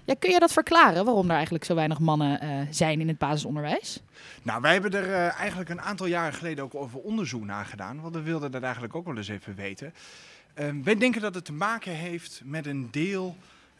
Ja, kun je dat verklaren, waarom er eigenlijk zo weinig mannen zijn in het basisonderwijs? Nou, wij hebben er eigenlijk een aantal jaren geleden ook over onderzoek naar gedaan. Want we wilden dat eigenlijk ook wel eens even weten. Wij denken dat het te maken heeft met een deel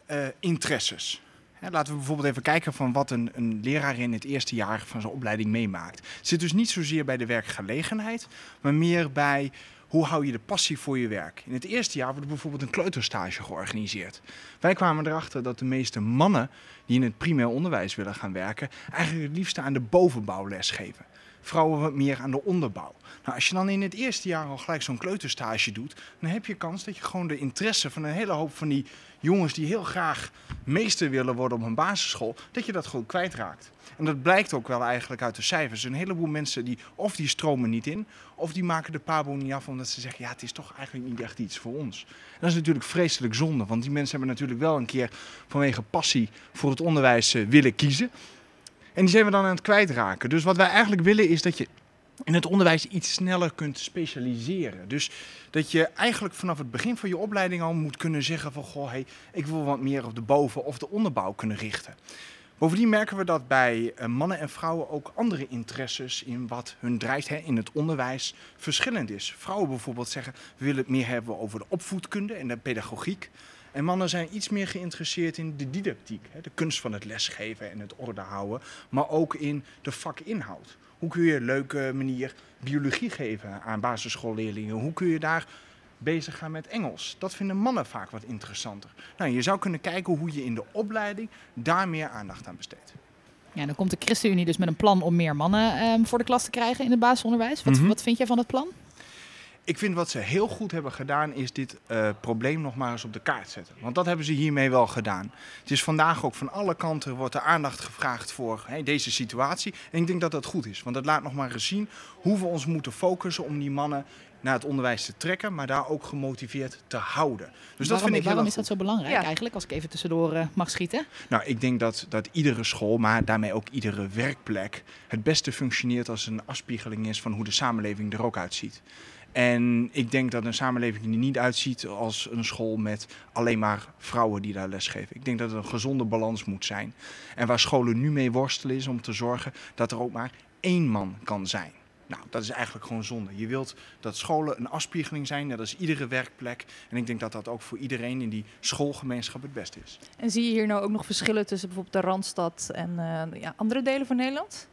interesses. Laten we bijvoorbeeld even kijken van wat een leraar in het eerste jaar van zijn opleiding meemaakt. Het zit dus niet zozeer bij de werkgelegenheid, maar meer bij hoe hou je de passie voor je werk. In het eerste jaar wordt bijvoorbeeld een kleuterstage georganiseerd. Wij kwamen erachter dat de meeste mannen die in het primair onderwijs willen gaan werken, eigenlijk het liefste aan de bovenbouw lesgeven. Vrouwen wat meer aan de onderbouw. Nou, als je dan in het eerste jaar al gelijk zo'n kleuterstage doet, dan heb je kans dat je gewoon de interesse van een hele hoop van die jongens die heel graag meester willen worden op een basisschool, dat je dat gewoon kwijtraakt. En dat blijkt ook wel eigenlijk uit de cijfers. Een heleboel mensen die stromen niet in, of die maken de pabo niet af omdat ze zeggen, ja, het is toch eigenlijk niet echt iets voor ons. En dat is natuurlijk vreselijk zonde, want die mensen hebben natuurlijk wel een keer vanwege passie voor het onderwijs willen kiezen. En die zijn we dan aan het kwijtraken. Dus wat wij eigenlijk willen is dat je in het onderwijs iets sneller kunt specialiseren. Dus dat je eigenlijk vanaf het begin van je opleiding al moet kunnen zeggen van, goh, hey, ik wil wat meer op de boven- of de onderbouw kunnen richten. Bovendien merken we dat bij mannen en vrouwen ook andere interesses in wat hun drijft in het onderwijs verschillend is. Vrouwen bijvoorbeeld zeggen, we willen het meer hebben over de opvoedkunde en de pedagogiek. En mannen zijn iets meer geïnteresseerd in de didactiek, de kunst van het lesgeven en het orde houden, maar ook in de vakinhoud. Hoe kun je op een leuke manier biologie geven aan basisschoolleerlingen? Hoe kun je daar bezig gaan met Engels? Dat vinden mannen vaak wat interessanter. Nou, je zou kunnen kijken hoe je in de opleiding daar meer aandacht aan besteedt. Ja, dan komt de ChristenUnie dus met een plan om meer mannen voor de klas te krijgen in het basisonderwijs. Wat vind jij van dat plan? Ik vind wat ze heel goed hebben gedaan is dit probleem nog maar eens op de kaart zetten. Want dat hebben ze hiermee wel gedaan. Het is vandaag ook van alle kanten wordt er aandacht gevraagd voor deze situatie. En ik denk dat dat goed is. Want dat laat nog maar eens zien hoe we ons moeten focussen om die mannen naar het onderwijs te trekken, maar daar ook gemotiveerd te houden. Dus waarom is dat zo belangrijk eigenlijk, als ik even tussendoor mag schieten? Nou, ik denk dat iedere school, maar daarmee ook iedere werkplek, het beste functioneert als een afspiegeling is van hoe de samenleving er ook uitziet. En ik denk dat een samenleving er niet uitziet als een school met alleen maar vrouwen die daar lesgeven. Ik denk dat er een gezonde balans moet zijn. En waar scholen nu mee worstelen is om te zorgen dat er ook maar één man kan zijn. Nou, dat is eigenlijk gewoon zonde. Je wilt dat scholen een afspiegeling zijn, net als iedere werkplek. En ik denk dat dat ook voor iedereen in die schoolgemeenschap het beste is. En zie je hier nou ook nog verschillen tussen bijvoorbeeld de Randstad en andere delen van Nederland?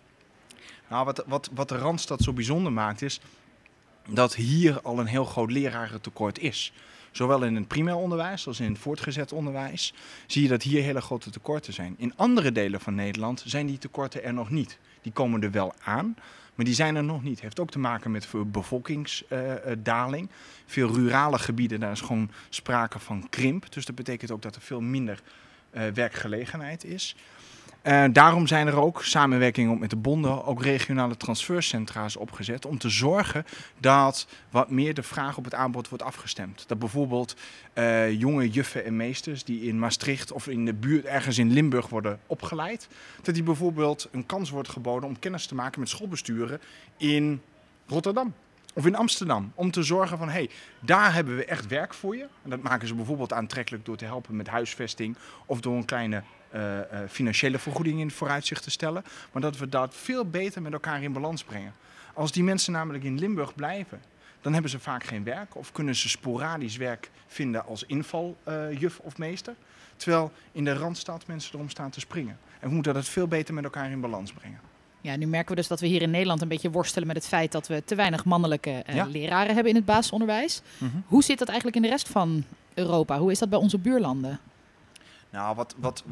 Nou, wat de Randstad zo bijzonder maakt is dat hier al een heel groot lerarentekort is. Zowel in het primair onderwijs als in het voortgezet onderwijs zie je dat hier hele grote tekorten zijn. In andere delen van Nederland zijn die tekorten er nog niet. Die komen er wel aan, maar die zijn er nog niet. Het heeft ook te maken met bevolkingsdaling. Veel rurale gebieden, daar is gewoon sprake van krimp. Dus dat betekent ook dat er veel minder werkgelegenheid is. Daarom zijn er ook samenwerkingen met de bonden, ook regionale transfercentra's opgezet om te zorgen dat wat meer de vraag op het aanbod wordt afgestemd. Dat bijvoorbeeld jonge juffen en meesters die in Maastricht of in de buurt ergens in Limburg worden opgeleid, dat die bijvoorbeeld een kans wordt geboden om kennis te maken met schoolbesturen in Rotterdam. Of in Amsterdam, om te zorgen van, daar hebben we echt werk voor je. En dat maken ze bijvoorbeeld aantrekkelijk door te helpen met huisvesting of door een kleine financiële vergoeding in het vooruitzicht te stellen. Maar dat we dat veel beter met elkaar in balans brengen. Als die mensen namelijk in Limburg blijven, dan hebben ze vaak geen werk of kunnen ze sporadisch werk vinden als invaljuf of meester. Terwijl in de Randstad mensen erom staan te springen. En we moeten dat veel beter met elkaar in balans brengen. Ja, nu merken we dus dat we hier in Nederland een beetje worstelen met het feit dat we te weinig mannelijke leraren hebben in het basisonderwijs. Mm-hmm. Hoe zit dat eigenlijk in de rest van Europa? Hoe is dat bij onze buurlanden? Nou,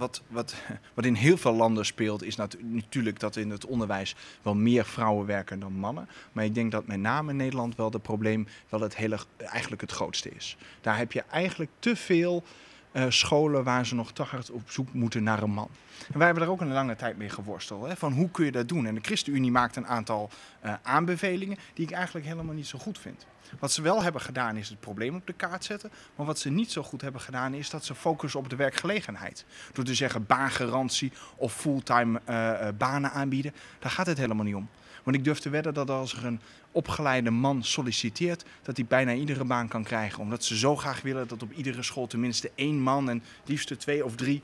wat in heel veel landen speelt is natuurlijk dat in het onderwijs wel meer vrouwen werken dan mannen. Maar ik denk dat met name in Nederland wel het probleem wel eigenlijk het grootste is. Daar heb je eigenlijk te veel scholen waar ze nog te hard op zoek moeten naar een man. En wij hebben daar ook een lange tijd mee geworsteld. Van hoe kun je dat doen? En de ChristenUnie maakt een aantal aanbevelingen die ik eigenlijk helemaal niet zo goed vind. Wat ze wel hebben gedaan is het probleem op de kaart zetten. Maar wat ze niet zo goed hebben gedaan is dat ze focussen op de werkgelegenheid. Door te zeggen baangarantie of fulltime banen aanbieden. Daar gaat het helemaal niet om. Want ik durf te wedden dat als er een opgeleide man solliciteert, dat hij bijna iedere baan kan krijgen. Omdat ze zo graag willen dat op iedere school tenminste één man en liefst 2 of 3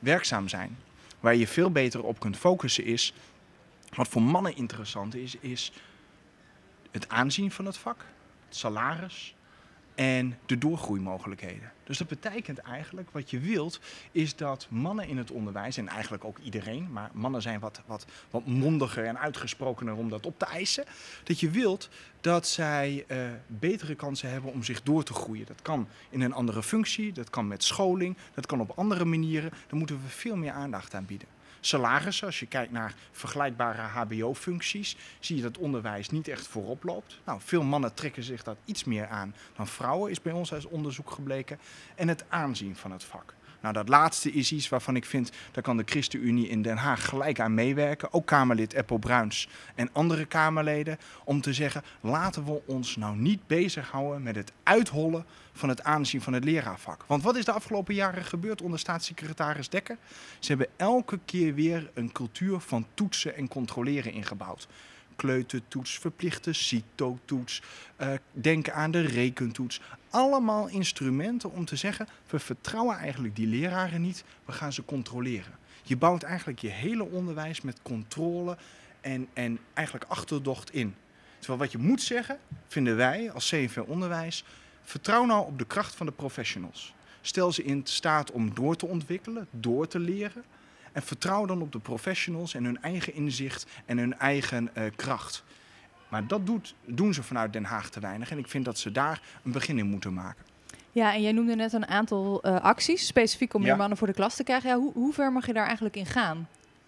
werkzaam zijn. Waar je veel beter op kunt focussen is, wat voor mannen interessant is het aanzien van het vak, het salaris en de doorgroeimogelijkheden. Dus dat betekent eigenlijk, wat je wilt, is dat mannen in het onderwijs, en eigenlijk ook iedereen, maar mannen zijn wat mondiger en uitgesprokener om dat op te eisen, dat je wilt dat zij betere kansen hebben om zich door te groeien. Dat kan in een andere functie, dat kan met scholing, dat kan op andere manieren. Daar moeten we veel meer aandacht aan bieden. Salarissen, als je kijkt naar vergelijkbare hbo-functies, zie je dat onderwijs niet echt voorop loopt. Nou, veel mannen trekken zich dat iets meer aan dan vrouwen, is bij ons uit onderzoek gebleken. En het aanzien van het vak. Nou, dat laatste is iets waarvan ik vind, daar kan de ChristenUnie in Den Haag gelijk aan meewerken. Ook Kamerlid Eppo Bruins en andere Kamerleden. Om te zeggen, laten we ons nou niet bezighouden met het uithollen van het aanzien van het leraarvak. Want wat is de afgelopen jaren gebeurd onder staatssecretaris Dekker? Ze hebben elke keer weer een cultuur van toetsen en controleren ingebouwd. Kleutertoets, verplichte CITO-toets, denken aan de rekentoets. Allemaal instrumenten om te zeggen, we vertrouwen eigenlijk die leraren niet, we gaan ze controleren. Je bouwt eigenlijk je hele onderwijs met controle en eigenlijk achterdocht in. Terwijl wat je moet zeggen, vinden wij als CNV Onderwijs, vertrouw nou op de kracht van de professionals. Stel ze in staat om door te ontwikkelen, door te leren. En vertrouw dan op de professionals en hun eigen inzicht en hun eigen kracht. Maar dat doen ze vanuit Den Haag te weinig. En ik vind dat ze daar een begin in moeten maken. Ja, en jij noemde net een aantal acties, specifiek om meer mannen voor de klas te krijgen. Ja, hoe ver mag je daar eigenlijk in gaan?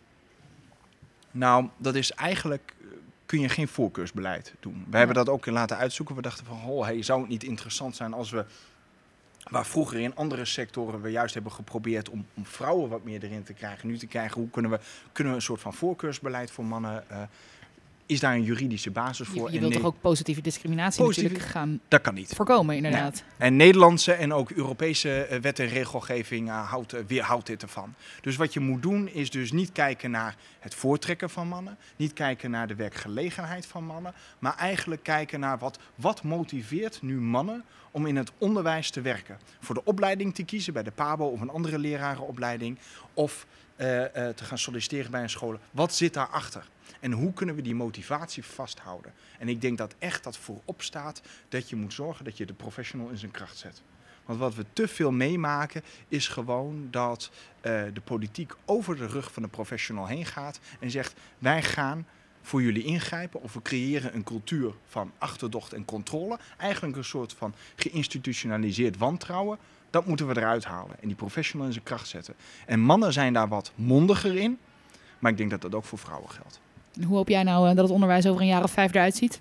Nou, dat is eigenlijk, kun je geen voorkeursbeleid doen. We hebben dat ook laten uitzoeken. We dachten van, zou het niet interessant zijn als we, waar vroeger in andere sectoren we juist hebben geprobeerd om vrouwen wat meer erin te krijgen. Nu te krijgen, hoe kunnen we een soort van voorkeursbeleid voor mannen. Is daar een juridische basis voor? Je wilt toch ook positieve discriminatie natuurlijk gaan dat kan niet. Voorkomen, inderdaad. Nee. En Nederlandse en ook Europese wet en regelgeving weerhoudt dit ervan. Dus wat je moet doen is dus niet kijken naar het voortrekken van mannen. Niet kijken naar de werkgelegenheid van mannen. Maar eigenlijk kijken naar wat motiveert nu mannen om in het onderwijs te werken. Voor de opleiding te kiezen bij de PABO of een andere lerarenopleiding. Of te gaan solliciteren bij een school. Wat zit daarachter? En hoe kunnen we die motivatie vasthouden? En ik denk dat echt dat voorop staat dat je moet zorgen dat je de professional in zijn kracht zet. Want wat we te veel meemaken is gewoon dat de politiek over de rug van de professional heen gaat en zegt, wij gaan voor jullie ingrijpen of we creëren een cultuur van achterdocht en controle. Eigenlijk een soort van geïnstitutionaliseerd wantrouwen. Dat moeten we eruit halen en die professional in zijn kracht zetten. En mannen zijn daar wat mondiger in, maar ik denk dat dat ook voor vrouwen geldt. Hoe hoop jij nou dat het onderwijs over een jaar of 5 eruit ziet?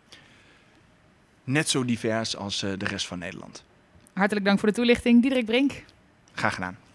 Net zo divers als de rest van Nederland. Hartelijk dank voor de toelichting, Diederik Brink. Graag gedaan.